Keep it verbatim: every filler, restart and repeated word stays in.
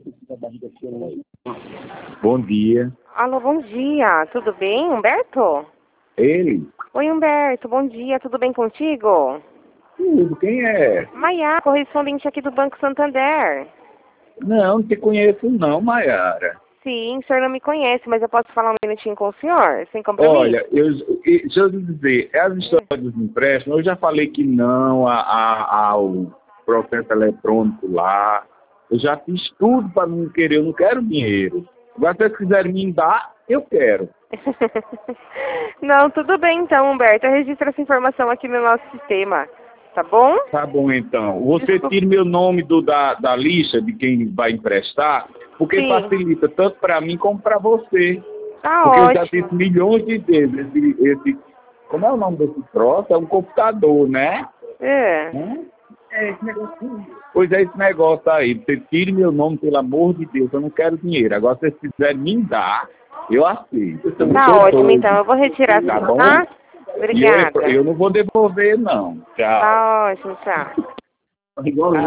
Bom dia. Alô, bom dia. Tudo bem, Humberto? Ele? Oi, Humberto. Bom dia. Tudo bem contigo? Tudo, quem é? Maia, correspondente aqui do Banco Santander. Não, não te conheço não, Maiara. Sim, o senhor não me conhece, mas eu posso falar um minutinho com o senhor, sem compromisso? Olha, eu, eu, deixa eu dizer, as histórias dos empréstimos, eu já falei que não a, a, ao processo eletrônico lá. Eu já fiz tudo para não querer, eu não quero dinheiro. Agora, se vocês quiserem me dar, eu quero. Não, tudo bem então, Humberto. Eu registro essa informação aqui no nosso sistema, tá bom? Tá bom, então. Você Desculpa. tira meu nome do, da, da lista de quem vai emprestar, porque Sim. facilita tanto para mim como para você. Tá Porque eu já ótimo. disse milhões de vezes, esse, esse, como é o nome desse troço? É um computador, né? É. Hum? É esse negocinho. Pois é, esse negócio aí. Você tire meu nome, pelo amor de Deus, eu não quero dinheiro. Agora, se vocês quiserem me dar, eu aceito. Eu Tá sou ótimo, doido. então. Eu vou retirar Tá sim, bom? tá? E eu, Obrigada. eu não vou devolver, não. Tchau. Tá ótimo, tchau. Igual